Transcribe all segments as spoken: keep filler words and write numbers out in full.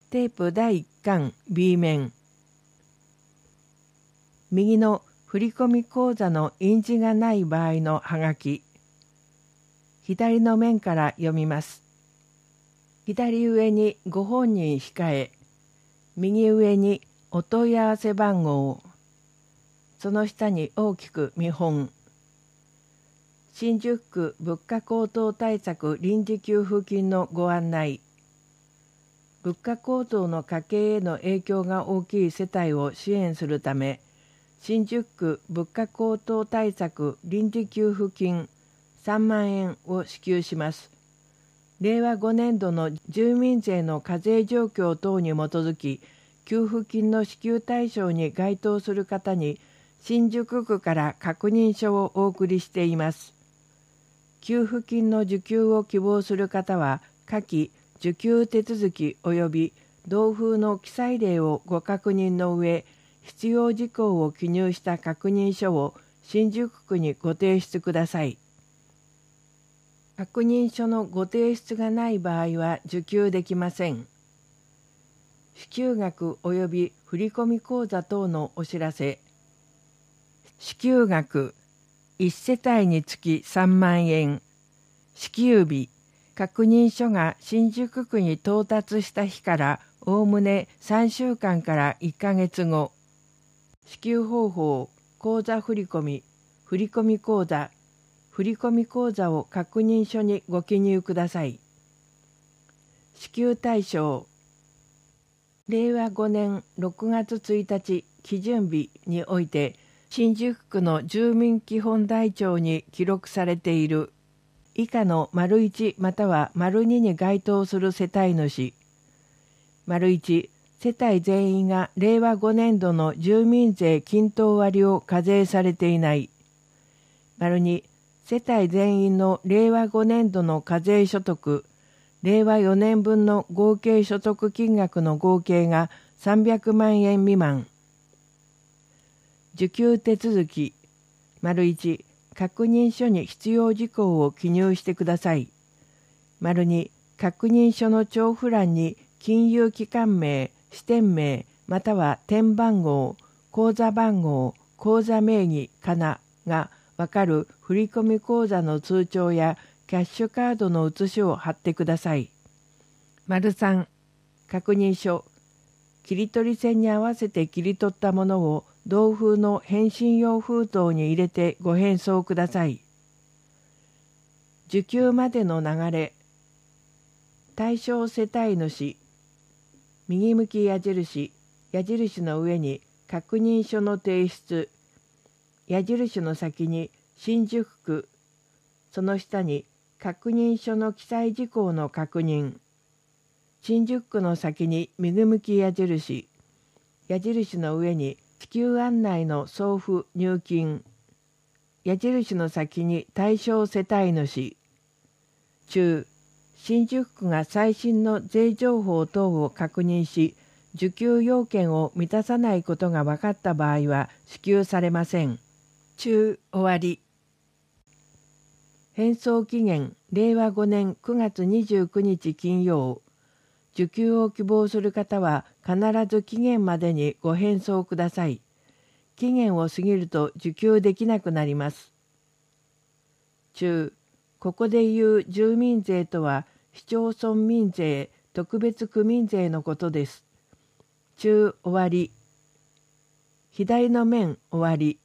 テープだいいっかん B 面。右の振込口座の印字がない場合のはがき。左の面から読みます。左上にご本人控え、右上にお問い合わせ番号、その下に大きく見本。新宿区物価高騰対策臨時給付金のご案内。物価高騰の家計への影響が大きい世帯を支援するため、新宿区物価高騰対策臨時給付金さんまんえんを支給します。れいわごねんどの住民税の課税状況等に基づき、給付金の支給対象に該当する方に、新宿区から確認書をお送りしています。給付金の受給を希望する方は、下記受給手続き及び同封の記載例をご確認の上、必要事項を記入した確認書を新宿区にご提出ください。確認書のご提出がない場合は受給できません。支給額及び振込口座等のお知らせ。支給額いち世帯につきさんまんえん。支給日、確認書が新宿区に到達した日からおおむねさんしゅうかんからいっかげつご。支給方法、口座振込、振込口座、振込口座を確認書にご記入ください。支給対象、れいわごねんろくがつついたち基準日において、新宿区の住民基本台帳に記録されている以下の丸いちまたは丸にに該当する世帯主。丸いち、世帯全員がれいわごねんどの住民税均等割を課税されていない。丸に、世帯全員のれいわごねんどの課税所得、れいわよねんぶんの合計所得金額の合計がさんびゃくまんえん未満。受給手続き、丸いち、確認書に必要事項を記入してください。丸に、確認書の帳付欄に金融機関名、支店名、または店番号、口座番号、口座名義、かながわかる振込口座の通帳やキャッシュカードの写しを貼ってください。丸さん、確認書、切り取り線に合わせて切り取ったものを同封の返信用封筒に入れてご返送ください。受給までの流れ。対象世帯主、右向き矢印、矢印の上に確認書の提出、矢印の先に新宿区、その下に確認書の記載事項の確認、新宿区の先に右向き矢印、矢印の上に支給案内の送付入金、矢印の先に対象世帯主、中、新宿区が最新の税情報等を確認し、受給要件を満たさないことが分かった場合は支給されません。中終わり。返送期限れいわごねんくがつにじゅうくにち金曜。受給を希望する方は必ず期限までにご返送ください。期限を過ぎると受給できなくなります。中、ここで言う住民税とは市町村民税、特別区民税のことです。中終わり。左の面終わり。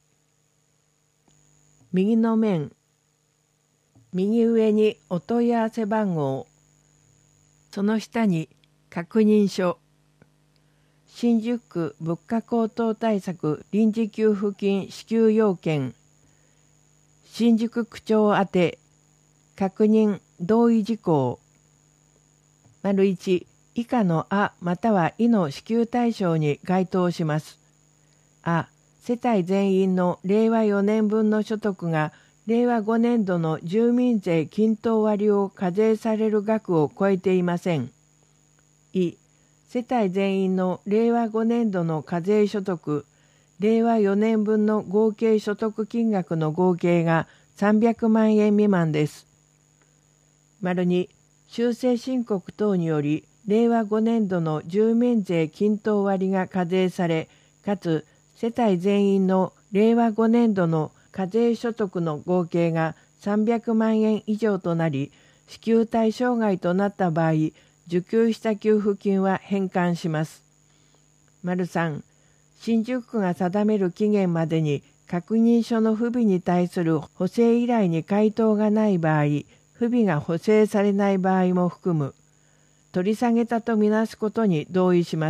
右の面。右上にお問い合わせ番号。その下に確認書。新宿区物価高騰対策臨時給付金支給要件。新宿区長宛て。確認同意事項。丸いち、以下のあまたはいの支給対象に該当します。あ、世帯全員のれいわよねんぶんの所得がれいわごねんどの住民税均等割を課税される額を超えていません。い、世帯全員のれいわごねんどの課税所得、れいわよねんぶんの合計所得金額の合計がさんびゃくまんえん未満です。丸に、修正申告等によりれいわごねんどの住民税均等割が課税され、かつ世帯全員のれいわごねんどの課税所得の合計がさんびゃくまんえん以上となり、支給対象外となった場合、受給した給付金は返還します。さん、新宿区が定める期限までに確認書の不備に対する補正依頼に回答がない場合、不備が補正されない場合も含む、取り下げたとみなすことに同意します。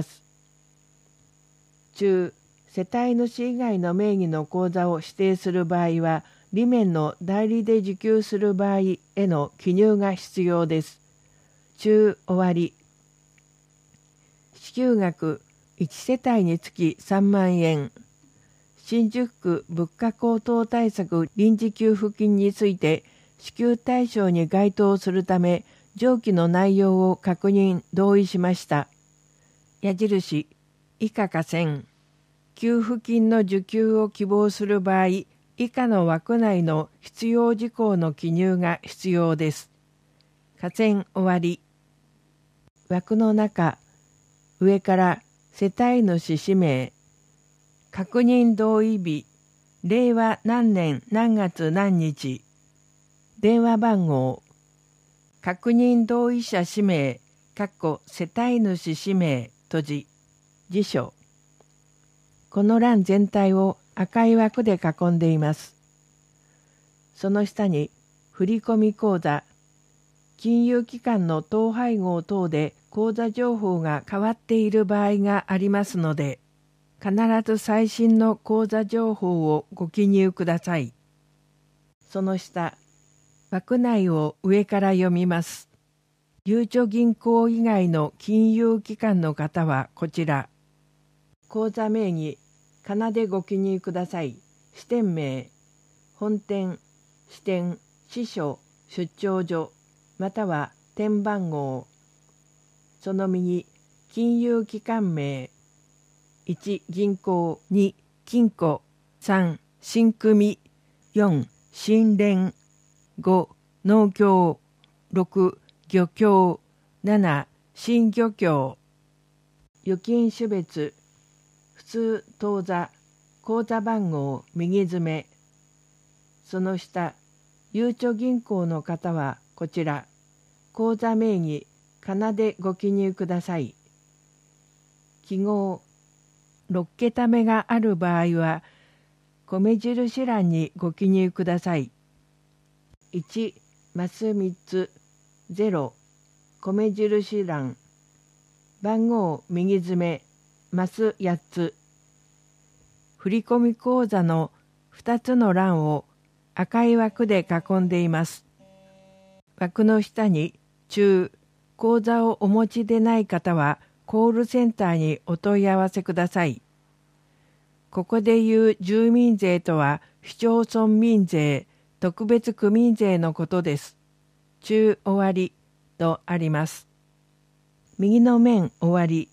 中、世帯主以外の名義の口座を指定する場合は、裏面の代理で受給する場合への記入が必要です。中終わり。支給額いち世帯につきさんまんえん。新宿区物価高騰対策臨時給付金について支給対象に該当するため上記の内容を確認同意しました。矢印以下下線。給付金の受給を希望する場合、以下の枠内の必要事項の記入が必要です。下線終わり。枠の中、上から世帯主氏名、確認同意日、令和何年何月何日、電話番号、確認同意者氏名、括弧世帯主氏名、閉じ、辞書。この欄全体を赤い枠で囲んでいます。その下に、振込口座、金融機関の統廃合等で口座情報が変わっている場合がありますので、必ず最新の口座情報をご記入ください。その下、枠内を上から読みます。ゆうちょ銀行以外の金融機関の方はこちら。口座名義、かなでご記入ください。支店名、本店、支店、支所、出張所、または店番号。その右、金融機関名、いち銀行、に金庫、さん新組、よん新連、ご農協、ろく漁協、なな新漁協。預金種別、普通当座、口座番号右詰め。その下、ゆうちょ銀行の方はこちら。口座名義、かなでご記入ください。記号、ろっ桁目がある場合は、米印欄にご記入ください。いち、マスみっつ、ゼロ、米印欄、番号右詰め、マスやっつ。振込口座のふたつの欄を赤い枠で囲んでいます。枠の下に、中、口座をお持ちでない方は、コールセンターにお問い合わせください。ここでいう住民税とは、市町村民税、特別区民税のことです。中終わりとあります。右の面終わり。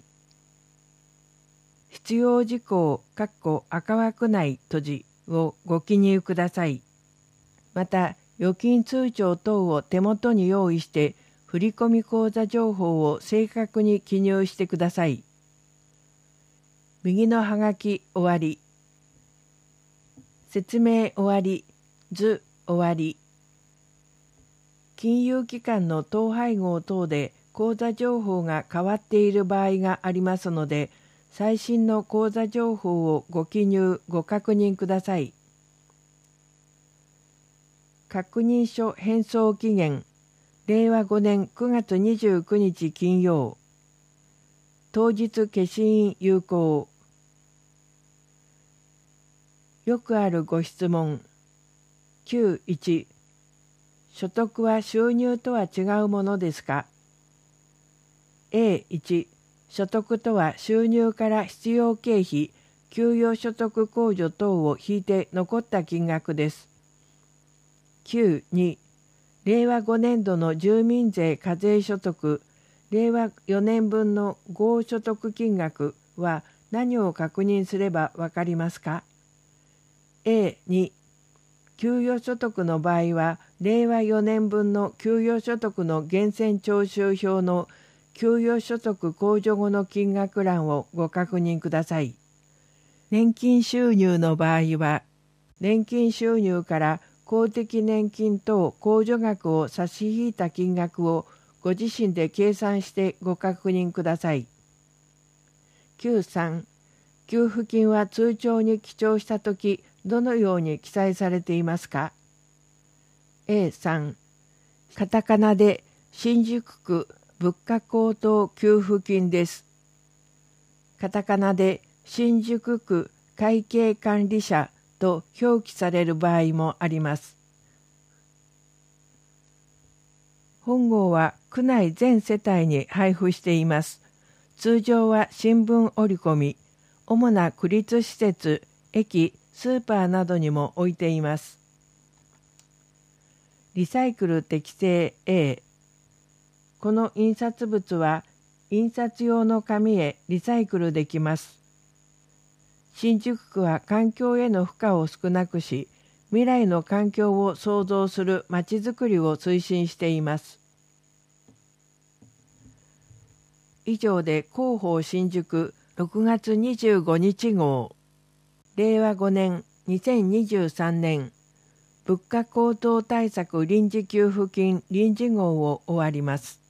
必要事項、括弧赤枠内閉じをご記入ください。また、預金通帳等を手元に用意して、振込口座情報を正確に記入してください。右のはがき終わり。説明終わり。図終わり。金融機関の統廃合等で口座情報が変わっている場合がありますので、最新の口座情報をご記入、ご確認ください。確認書返送期限、れいわごねんくがつにじゅうくにち金曜。当日消印有効。よくあるご質問。きゅういち、所得は収入とは違うものですか？ エーいち、所得とは収入から必要経費、給与所得控除等を引いて残った金額です。きゅうに、れいわごねんどの住民税課税所得、れいわよねんぶんの合所得金額は何を確認すればわかりますか？ エーに、給与所得の場合は、れいわよねんぶんの給与所得の源泉徴収票の給与所得控除後の金額欄をご確認ください。年金収入の場合は、年金収入から公的年金等控除額を差し引いた金額をご自身で計算してご確認ください。きゅうさん、給付金は通帳に記帳したとき、どのように記載されていますか？ エーさん、カタカナで新宿区物価高騰給付金です。カタカナで新宿区会計管理者と表記される場合もあります。本号は区内全世帯に配布しています。通常は新聞折り込み、主な区立施設、駅、スーパーなどにも置いています。リサイクル適正 A。この印刷物は印刷用の紙へリサイクルできます。新宿区は環境への負荷を少なくし、未来の環境を創造するまちづくりを推進しています。以上で広報新宿ろくがつにじゅうごにち号、れいわごねんにせんにじゅうさんねん物価高騰対策臨時給付金臨時号を終わります。